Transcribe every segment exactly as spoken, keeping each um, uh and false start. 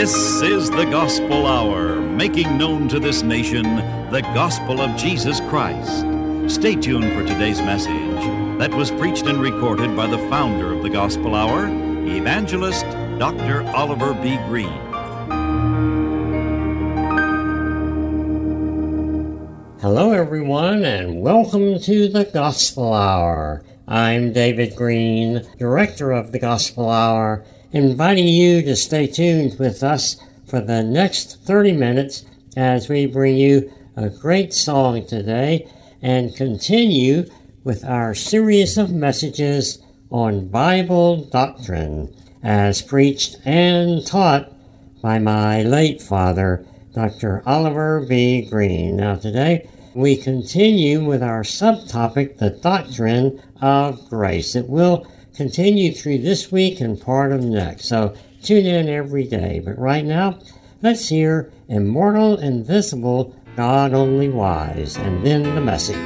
This is the Gospel Hour, making known to this nation the gospel of Jesus Christ. Stay tuned for today's message that was preached and recorded by the founder of the Gospel Hour, Evangelist Doctor Oliver B. Greene. Hello, everyone, and welcome to the Gospel Hour. I'm David Greene, Director of the Gospel Hour, inviting you to stay tuned with us for the next thirty minutes as we bring you a great song today and continue with our series of messages on Bible doctrine as preached and taught by my late father, Doctor Oliver B. Greene. Now today we continue with our subtopic, the doctrine of grace. It will continue through this week and part of next, so tune in every day. But right now, let's hear Immortal, Invisible, God Only Wise, and then the message.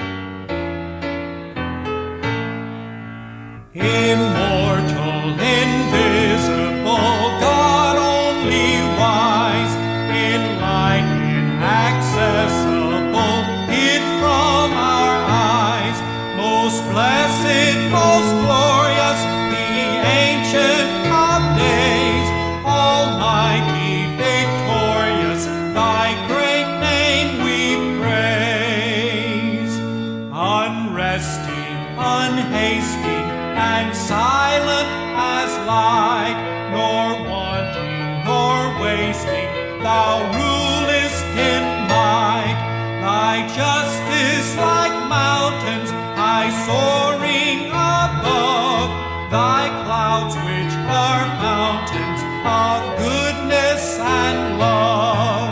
Immortal, invisible, God only wise, in light inaccessible, hid from our eyes, most blessed, most glorious, the Ancient of Days, almighty, victorious, thy great name we praise. Unresting, unhasting, and silent as light, nor wanting, nor wasting, thou rulest in might. Thy justice like mountains, high soaring above, thy clouds which are fountains of goodness and love.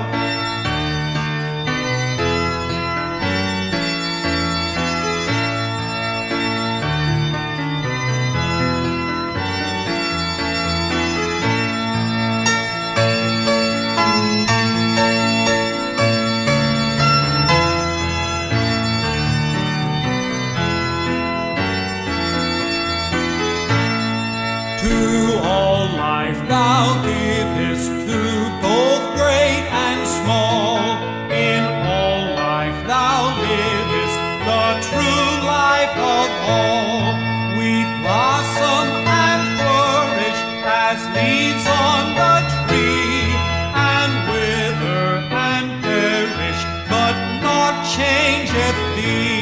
Thou givest to both great and small. In all life thou livest the true life of all. We blossom and flourish as leaves on the tree, and wither and perish, but naught changeth thee.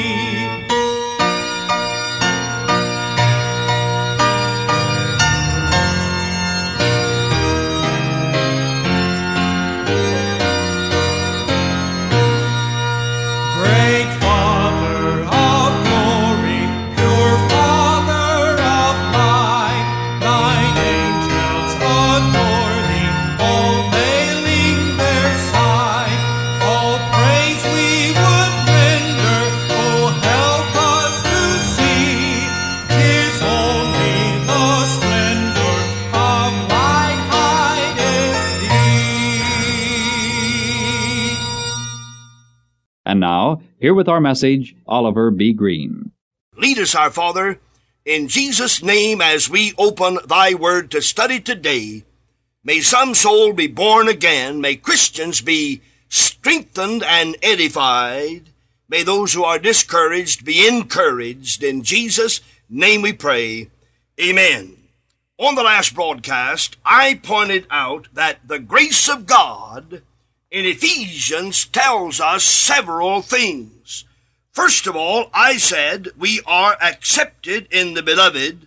And now, here with our message, Oliver B. Greene. Lead us, our Father, in Jesus' name as we open thy word to study today. May some soul be born again. May Christians be strengthened and edified. May those who are discouraged be encouraged. In Jesus' name we pray. Amen. On the last broadcast, I pointed out that the grace of God in Ephesians tells us several things. First of all, I said we are accepted in the Beloved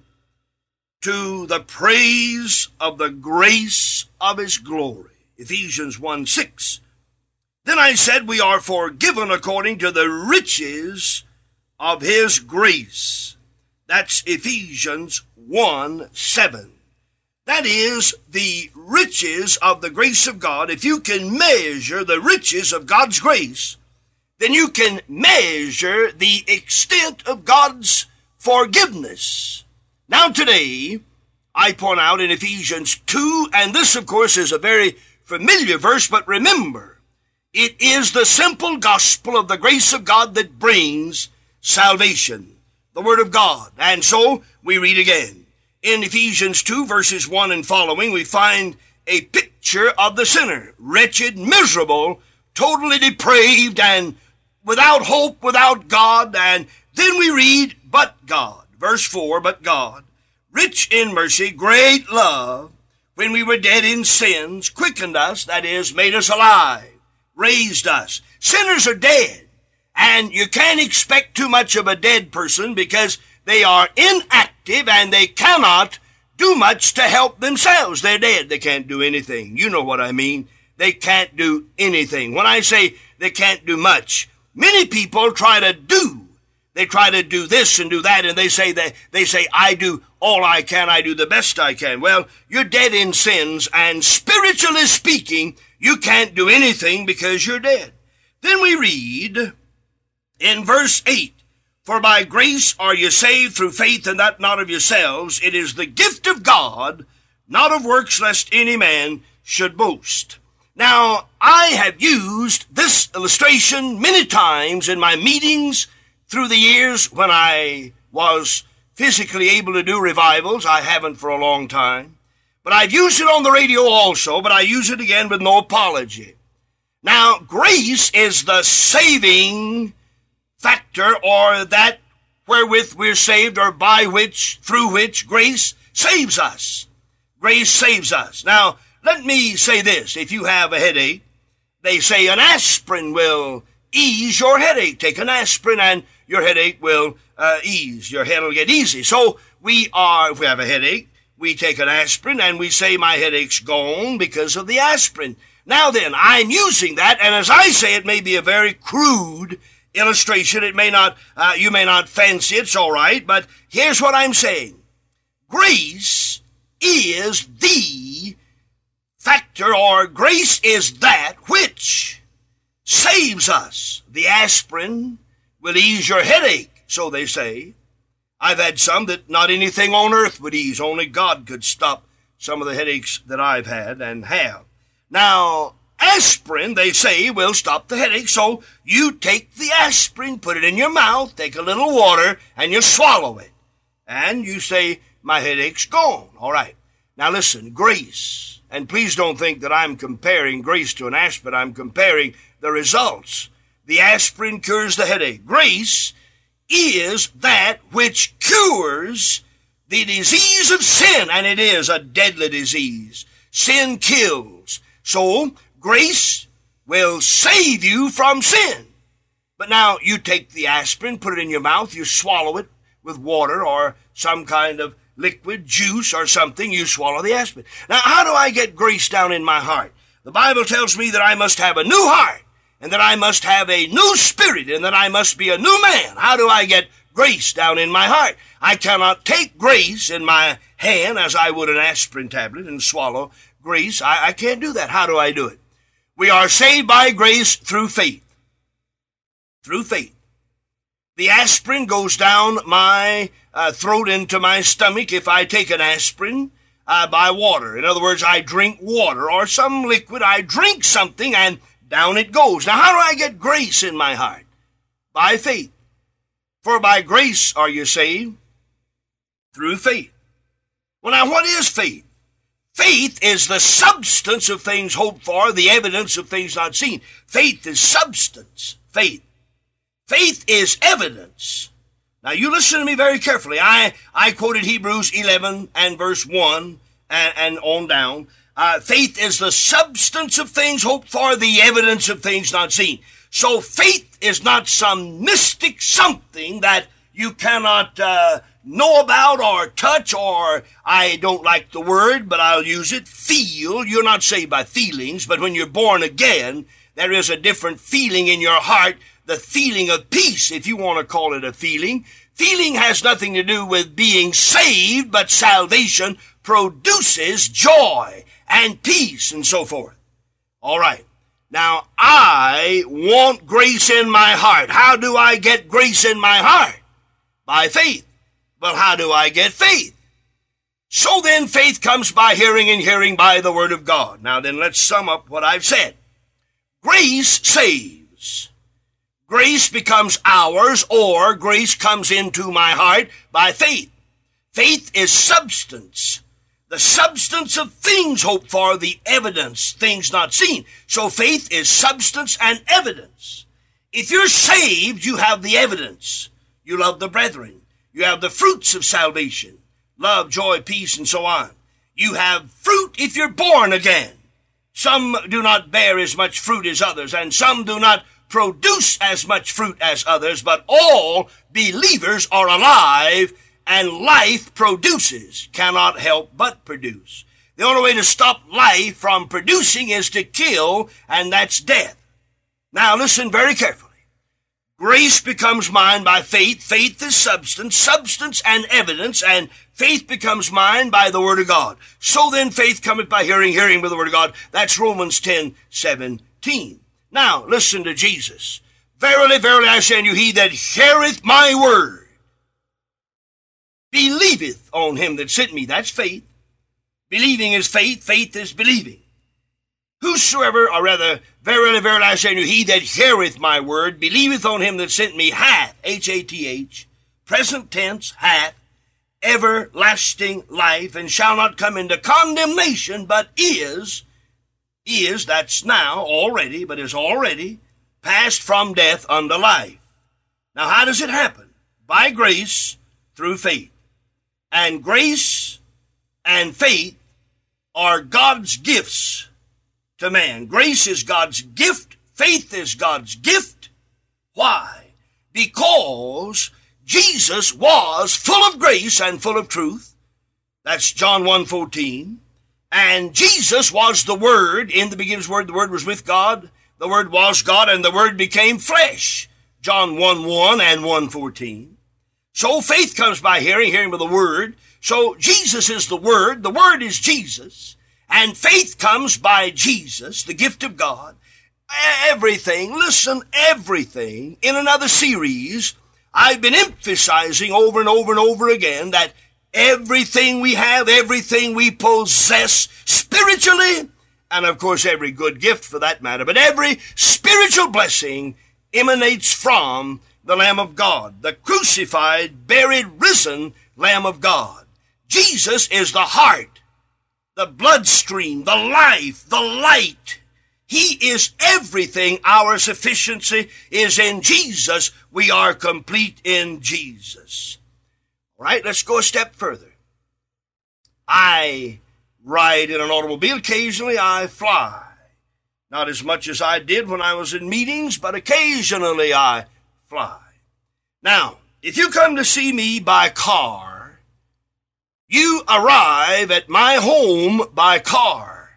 to the praise of the grace of his glory. Ephesians one six. Then I said we are forgiven according to the riches of his grace. That's Ephesians one seven. That is the riches of the grace of God. If you can measure the riches of God's grace, then you can measure the extent of God's forgiveness. Now today, I point out in Ephesians two, and this of course is a very familiar verse, but remember, it is the simple gospel of the grace of God that brings salvation, the Word of God. And so we read again. In Ephesians two, verses one and following, we find a picture of the sinner, wretched, miserable, totally depraved, and without hope, without God. And then we read, but God, verse four, but God, rich in mercy, great love, when we were dead in sins, quickened us, that is, made us alive, raised us. Sinners are dead, and you can't expect too much of a dead person because they are inactive and they cannot do much to help themselves. They're dead. They can't do anything. You know what I mean. They can't do anything. When I say they can't do much, many people try to do. They try to do this and do that, and they say that they say, I do all I can, I do the best I can. Well, you're dead in sins, and spiritually speaking, you can't do anything because you're dead. Then we read in verse eight, for by grace are you saved through faith, and that not of yourselves. It is the gift of God, not of works, lest any man should boast. Now, I have used this illustration many times in my meetings through the years when I was physically able to do revivals. I haven't for a long time. But I've used it on the radio also, but I use it again with no apology. Now, grace is the saving factor, or that wherewith we're saved, or by which, through which grace saves us. Grace saves us. Now, let me say this. If you have a headache, they say an aspirin will ease your headache. Take an aspirin and your headache will uh, ease. Your head will get easy. So we are, if we have a headache, we take an aspirin and we say my headache's gone because of the aspirin. Now then, I'm using that, and as I say, it may be a very crude illustration. It may not, uh, you may not fancy it's all right, but here's what I'm saying. Grace is the factor, or grace is that which saves us. The aspirin will ease your headache, so they say. I've had some that not anything on earth would ease. Only God could stop some of the headaches that I've had and have. Now, aspirin, they say, will stop the headache, so you take the aspirin, put it in your mouth, take a little water, and you swallow it. And you say, my headache's gone. All right. Now listen, grace, and please don't think that I'm comparing grace to an aspirin. I'm comparing the results. The aspirin cures the headache. Grace is that which cures the disease of sin, and it is a deadly disease. Sin kills. So, grace will save you from sin. But now, you take the aspirin, put it in your mouth, you swallow it with water or some kind of liquid, juice or something, you swallow the aspirin. Now, how do I get grace down in my heart? The Bible tells me that I must have a new heart, and that I must have a new spirit, and that I must be a new man. How do I get grace down in my heart? I cannot take grace in my hand as I would an aspirin tablet and swallow grace. I, I can't do that. How do I do it? We are saved by grace through faith. Through faith. The aspirin goes down my uh, throat into my stomach if I take an aspirin uh, by water. In other words, I drink water or some liquid. I drink something and down it goes. Now, how do I get grace in my heart? By faith. For by grace are you saved through faith. Well, now, what is faith? Faith is the substance of things hoped for, the evidence of things not seen. Faith is substance. Faith. Faith is evidence. Now, you listen to me very carefully. I, I quoted Hebrews eleven and verse one and, and on down. Uh, faith is the substance of things hoped for, the evidence of things not seen. So faith is not some mystic something that you cannot uh, know about or touch, or, I don't like the word, but I'll use it, feel. You're not saved by feelings, but when you're born again, there is a different feeling in your heart, the feeling of peace, if you want to call it a feeling. Feeling has nothing to do with being saved, but salvation produces joy and peace and so forth. All right. Now, I want grace in my heart. How do I get grace in my heart? By faith. Well, how do I get faith? So then, faith comes by hearing, and hearing by the word of God. Now then, let's sum up what I've said. Grace saves. Grace becomes ours, or grace comes into my heart by faith. Faith is substance. The substance of things hoped for, the evidence, things not seen. So faith is substance and evidence. If you're saved, you have the evidence. You love the brethren. You have the fruits of salvation. Love, joy, peace, and so on. You have fruit if you're born again. Some do not bear as much fruit as others, and some do not produce as much fruit as others, but all believers are alive, and life produces, cannot help but produce. The only way to stop life from producing is to kill, and that's death. Now listen very carefully. Grace becomes mine by faith. Faith is substance, substance and evidence, and faith becomes mine by the Word of God. So then faith cometh by hearing, hearing by the Word of God. That's Romans ten seventeen. Now listen to Jesus. Verily, verily, I say unto you, he that heareth my word believeth on him that sent me. That's faith. Believing is faith. Faith is believing. Whosoever, or rather, verily, verily, I say unto you, he that heareth my word, believeth on him that sent me, hath, H A T H, present tense, hath, everlasting life, and shall not come into condemnation, but is, is, that's now, already, but is already, passed from death unto life. Now, how does it happen? By grace, through faith. And grace and faith are God's gifts to man. Grace is God's gift. Faith is God's gift. Why? Because Jesus was full of grace and full of truth. That's John one fourteen. And Jesus was the Word. In the beginning was the Word. The Word was with God. The Word was God, and the Word became flesh. John one one and one fourteen. So faith comes by hearing, hearing by the Word. So Jesus is the Word. The Word is Jesus. And faith comes by Jesus, the gift of God. Everything, listen, everything, in another series, I've been emphasizing over and over and over again that everything we have, everything we possess spiritually, and of course every good gift for that matter, but every spiritual blessing emanates from the Lamb of God, the crucified, buried, risen Lamb of God. Jesus is the heart, the bloodstream, the life, the light. He is everything. Our sufficiency is in Jesus. We are complete in Jesus. All right, let's go a step further. I ride in an automobile. Occasionally I fly. Not as much as I did when I was in meetings, but occasionally I fly. Now, if you come to see me by car, you arrive at my home by car.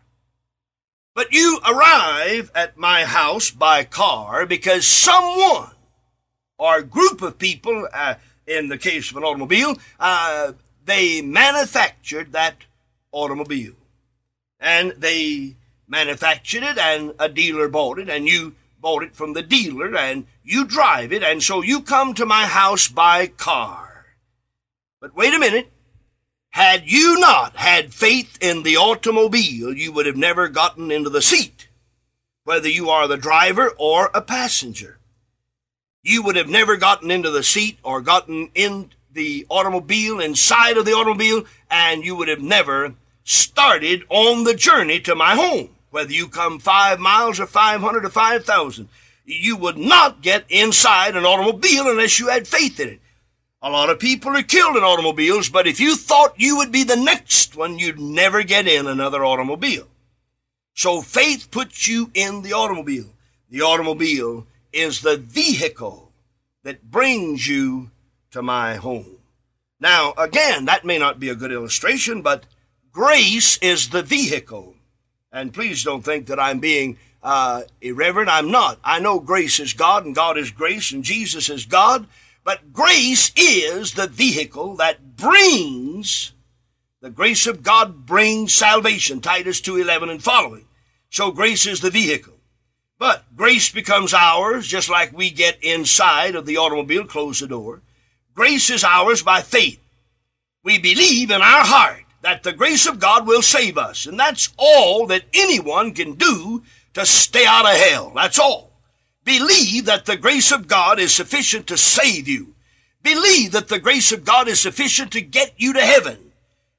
But you arrive at my house by car because someone or group of people, uh, in the case of an automobile, uh, they manufactured that automobile. And they manufactured it, and a dealer bought it, and you bought it from the dealer, and you drive it, and so you come to my house by car. But wait a minute. Had you not had faith in the automobile, you would have never gotten into the seat, whether you are the driver or a passenger. You would have never gotten into the seat or gotten in the automobile, inside of the automobile, and you would have never started on the journey to my home, whether you come five miles or five hundred or five thousand. You would not get inside an automobile unless you had faith in it. A lot of people are killed in automobiles, but if you thought you would be the next one, you'd never get in another automobile. So faith puts you in the automobile. The automobile is the vehicle that brings you to my home. Now, again, that may not be a good illustration, but grace is the vehicle. And please don't think that I'm being uh, irreverent. I'm not. I know grace is God, and God is grace, and Jesus is God. But grace is the vehicle that brings, the grace of God brings salvation, Titus two eleven and following. So grace is the vehicle. But grace becomes ours, just like we get inside of the automobile, close the door. Grace is ours by faith. We believe in our heart that the grace of God will save us. And that's all that anyone can do to stay out of hell. That's all. Believe that the grace of God is sufficient to save you. Believe that the grace of God is sufficient to get you to heaven.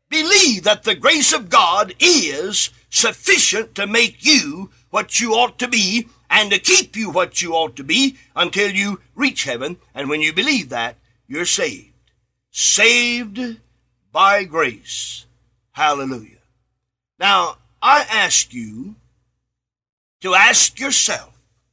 Believe that the grace of God is sufficient to make you what you ought to be and to keep you what you ought to be until you reach heaven. And when you believe that, you're saved. Saved by grace. Hallelujah. Now, I ask you to ask yourself,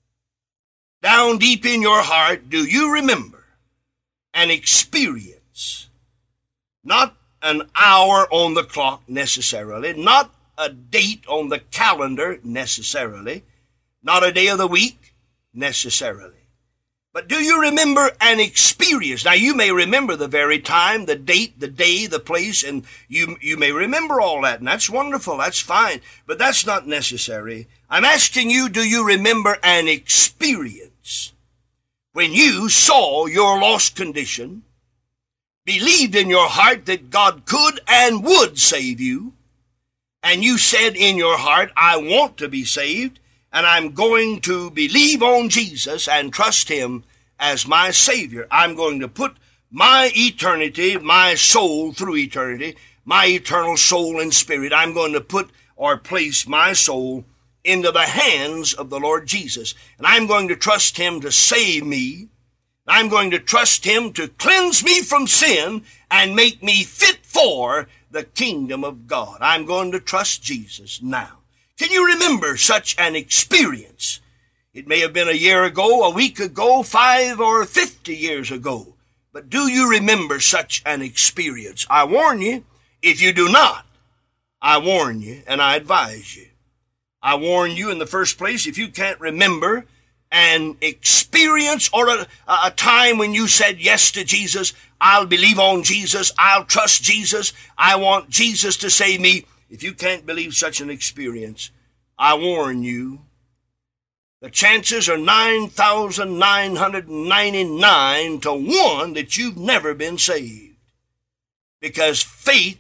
down deep in your heart, do you remember an experience, not an hour on the clock necessarily, not a date on the calendar necessarily, not a day of the week necessarily, but do you remember an experience? Now, you may remember the very time, the date, the day, the place, and you, you may remember all that, and that's wonderful, that's fine, but that's not necessary. I'm asking you, do you remember an experience when you saw your lost condition, believed in your heart that God could and would save you, and you said in your heart, I want to be saved, and I'm going to believe on Jesus and trust him as my Savior. I'm going to put my eternity, my soul through eternity, my eternal soul and spirit, I'm going to put or place my soul into the hands of the Lord Jesus. And I'm going to trust him to save me. I'm going to trust him to cleanse me from sin and make me fit for the kingdom of God. I'm going to trust Jesus now. Can you remember such an experience? It may have been a year ago, a week ago, five or fifty years ago. But do you remember such an experience? I warn you, if you do not, I warn you and I advise you. I warn you in the first place, if you can't remember an experience or a, a time when you said yes to Jesus, I'll believe on Jesus, I'll trust Jesus, I want Jesus to save me. If you can't believe such an experience, I warn you, the chances are nine thousand nine hundred ninety-nine to one that you've never been saved. Because faith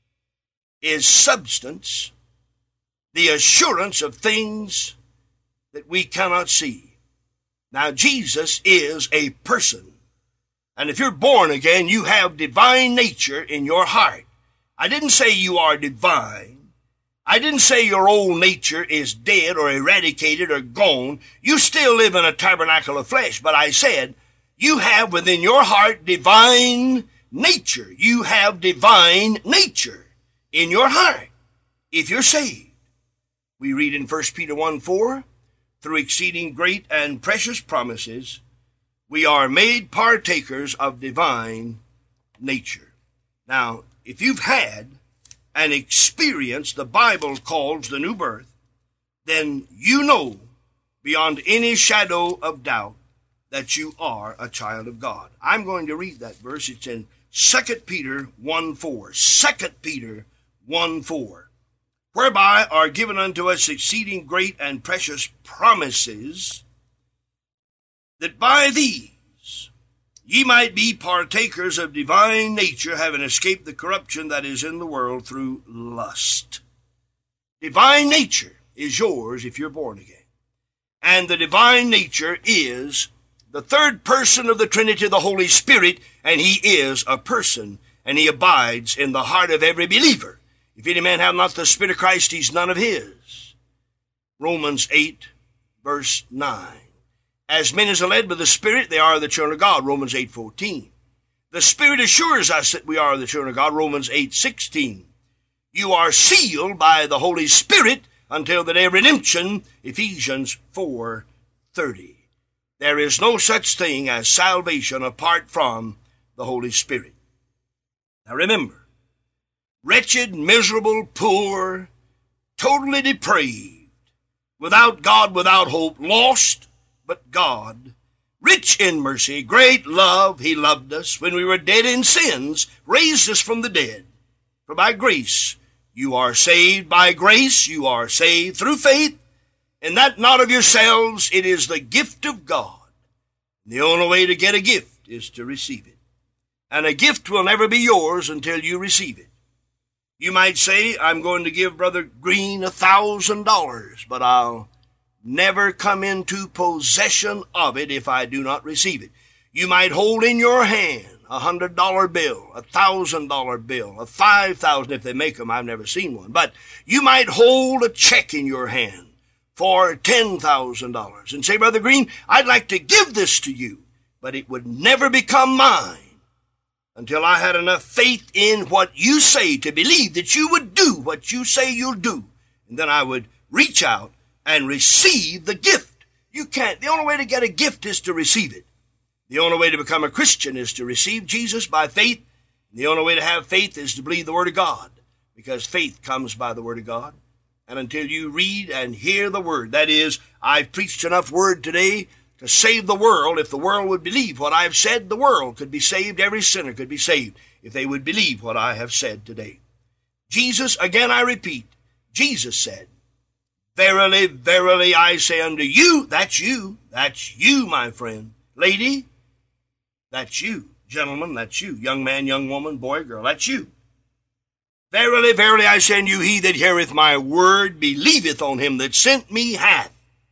is substance, the assurance of things that we cannot see. Now, Jesus is a person. And if you're born again, you have divine nature in your heart. I didn't say you are divine. I didn't say your old nature is dead or eradicated or gone. You still live in a tabernacle of flesh. But I said you have within your heart divine nature. You have divine nature in your heart if you're saved. We read in First Peter one four, through exceeding great and precious promises, we are made partakers of divine nature. Now, if you've had an experience the Bible calls the new birth, then you know beyond any shadow of doubt that you are a child of God. I'm going to read that verse. It's in Second Peter one four. Second Peter one four. Whereby are given unto us exceeding great and precious promises, that by these ye might be partakers of divine nature, having escaped the corruption that is in the world through lust. Divine nature is yours if you're born again. And the divine nature is the third person of the Trinity, the Holy Spirit, and he is a person, and he abides in the heart of every believer. If any man have not the Spirit of Christ, he's none of his. Romans eight, verse nine. As many as are led by the Spirit, they are the children of God. Romans eight fourteen. The Spirit assures us that we are the children of God. Romans eight sixteen. You are sealed by the Holy Spirit until the day of redemption. Ephesians four thirty. There is no such thing as salvation apart from the Holy Spirit. Now remember, wretched, miserable, poor, totally depraved, without God, without hope, lost, but God, rich in mercy, great love, he loved us when we were dead in sins, raised us from the dead. For by grace you are saved, by grace you are saved through faith, and that not of yourselves, it is the gift of God. The only way to get a gift is to receive it. And a gift will never be yours until you receive it. You might say, I'm going to give Brother Green a thousand dollars, but I'll never come into possession of it if I do not receive it. You might hold in your hand a hundred dollar bill, a thousand dollar bill, a five thousand if they make them. I've never seen one. But you might hold a check in your hand for ten thousand dollars and say, Brother Green, I'd like to give this to you, but it would never become mine until I had enough faith in what you say to believe that you would do what you say you'll do. And then I would reach out and receive the gift. You can't. The only way to get a gift is to receive it. The only way to become a Christian is to receive Jesus by faith. The only way to have faith is to believe the Word of God, because faith comes by the Word of God. And until you read and hear the Word, that is, I've preached enough Word today to save the world. If the world would believe what I've said, the world could be saved. Every sinner could be saved if they would believe what I have said today. Jesus, again I repeat, Jesus said, Verily, verily, I say unto you, that's you, that's you, my friend. Lady, that's you. Gentlemen, that's you. Young man, young woman, boy, girl, that's you. Verily, verily, I say unto you, he that heareth my word believeth on him that sent me hath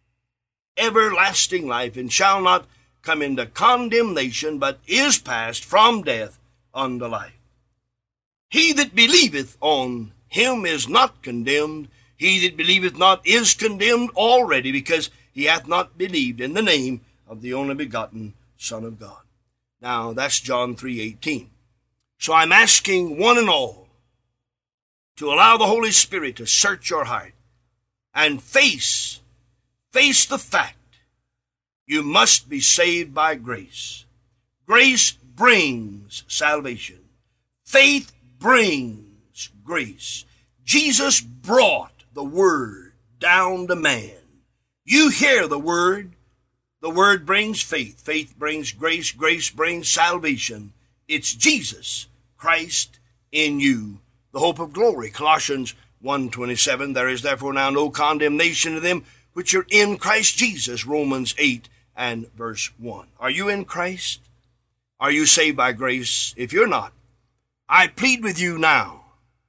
everlasting life, and shall not come into condemnation, but is passed from death unto life. He that believeth on him is not condemned. He that believeth not is condemned already, because he hath not believed in the name of the only begotten Son of God. Now, that's John three eighteen. So I'm asking one and all to allow the Holy Spirit to search your heart and face, face the fact you must be saved by grace. Grace brings salvation. Faith brings grace. Jesus brought the Word down to man. You hear the Word. The Word brings faith. Faith brings grace. Grace brings salvation. It's Jesus Christ in you, the hope of glory. Colossians one twenty-seven, there is therefore now no condemnation to them which are in Christ Jesus. Romans eight and verse one. Are you in Christ? Are you saved by grace? If you're not, I plead with you now.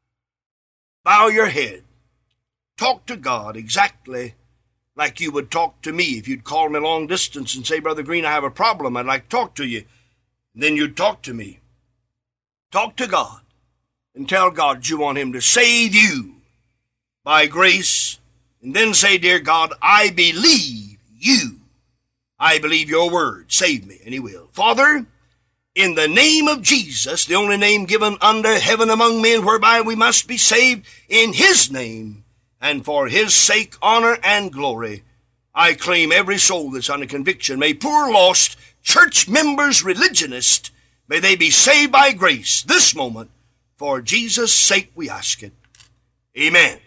Bow your head. Talk to God exactly like you would talk to me. If you'd call me long distance and say, Brother Green, I have a problem, I'd like to talk to you. Then you'd talk to me. Talk to God and tell God you want him to save you by grace. And then say, Dear God, I believe you. I believe your word. Save me. And he will. Father, in the name of Jesus, the only name given under heaven among men whereby we must be saved, in his name, and for his sake, honor and glory, I claim every soul that's under conviction. May poor lost church members, religionists, may they be saved by grace this moment. For Jesus' sake we ask it. Amen.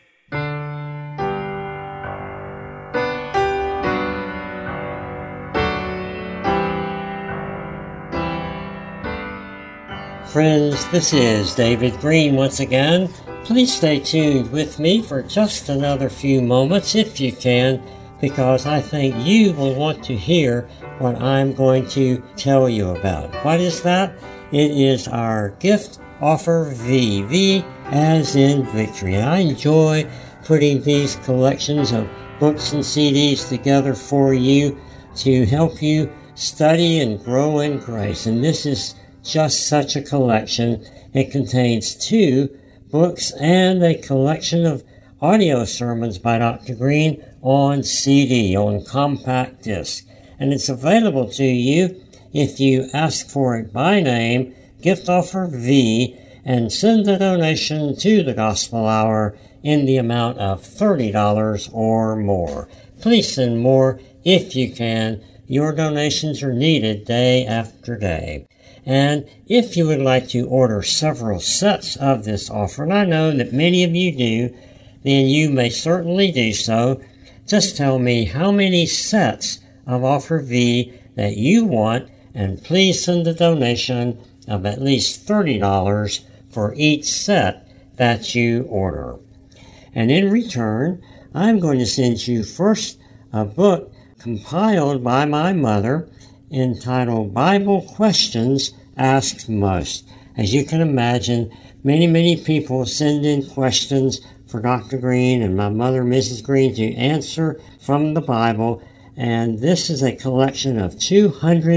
Friends, this is David Green once again. Please stay tuned with me for just another few moments if you can, because I think you will want to hear what I'm going to tell you about. What is that? It is our gift offer V, V as in victory. And I enjoy putting these collections of books and C Ds together for you to help you study and grow in grace. And this is just such a collection. It contains two books and a collection of audio sermons by Doctor Green on C D, on compact disc. And it's available to you if you ask for it by name, Gift Offer V, and send a donation to the Gospel Hour in the amount of thirty dollars or more. Please send more if you can. Your donations are needed day after day. And if you would like to order several sets of this offer, and I know that many of you do, then you may certainly do so. Just tell me how many sets of Offer V that you want, and please send a donation of at least thirty dollars for each set that you order. And in return, I'm going to send you first a book compiled by my mother entitled Bible Questions Asked Most. As you can imagine, many, many people send in questions for Doctor Green and my mother, Missus Green, to answer from the Bible. And this is a collection of two hundred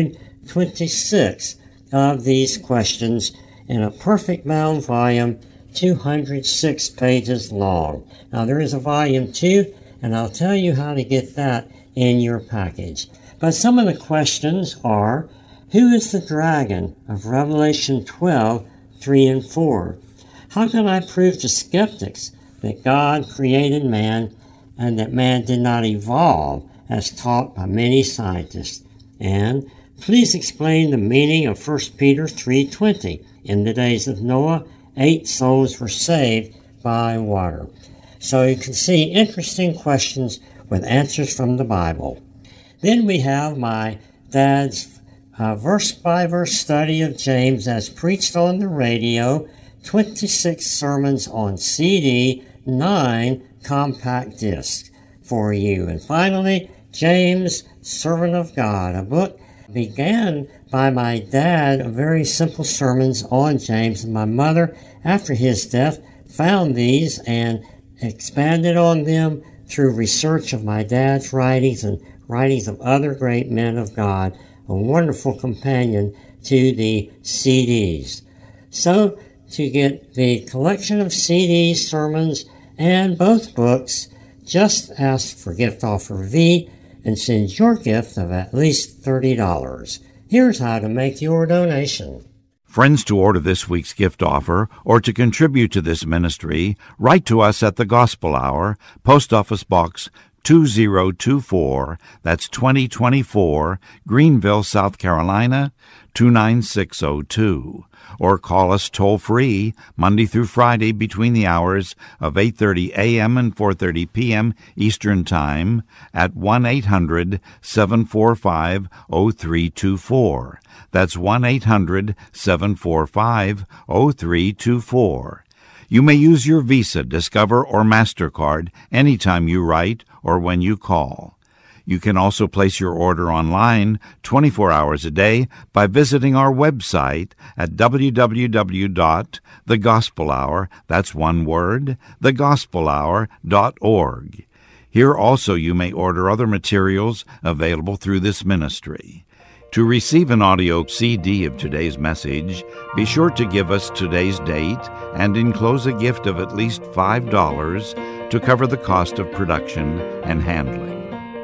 twenty-six of these questions in a perfect bound volume, two hundred six pages long. Now there is a volume two, and I'll tell you how to get that in your package. But some of the questions are, who is the dragon of Revelation twelve, three and four? How can I prove to skeptics that God created man and that man did not evolve as taught by many scientists? And please explain the meaning of First Peter three twenty. In the days of Noah, eight souls were saved by water. So you can see interesting questions with answers from the Bible. Then we have my dad's uh, verse-by-verse study of James as preached on the radio, twenty-six sermons on C D, nine compact discs for you. And finally, James, Servant of God, a book began by my dad, very simple sermons on James, and my mother, after his death, found these and expanded on them through research of my dad's writings and writings of other great men of God, a wonderful companion to the C Ds. So, to get the collection of C Ds, sermons, and both books, just ask for Gift Offer V and send your gift of at least thirty dollars. Here's how to make your donation. Friends, to order this week's gift offer or to contribute to this ministry, write to us at the Gospel Hour, Post Office Box two zero two four, that's twenty twenty-four, Greenville, South Carolina, two nine six zero two. Or call us toll-free Monday through Friday between the hours of eight thirty a.m. and four thirty p.m. Eastern Time at one eight hundred seven four five zero three two four. That's one eight hundred seven four five zero three two four. You may use your Visa, Discover, or MasterCard anytime you write or when you call. You can also place your order online twenty-four hours a day by visiting our website at w w w dot the gospel hour, that's one word, the gospel hour dot org. Here also you may order other materials available through this ministry. To receive an audio C D of today's message, be sure to give us today's date and enclose a gift of at least five dollars to cover the cost of production and handling.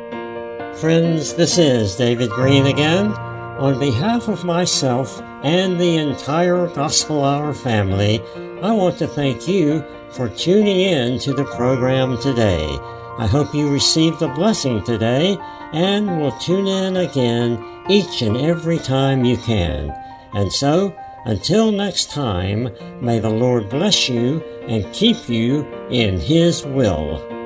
Friends, this is David Green again. On behalf of myself and the entire Gospel Hour family, I want to thank you for tuning in to the program today. I hope you received a blessing today and will tune in again each and every time you can. And so, until next time, may the Lord bless you and keep you in His will.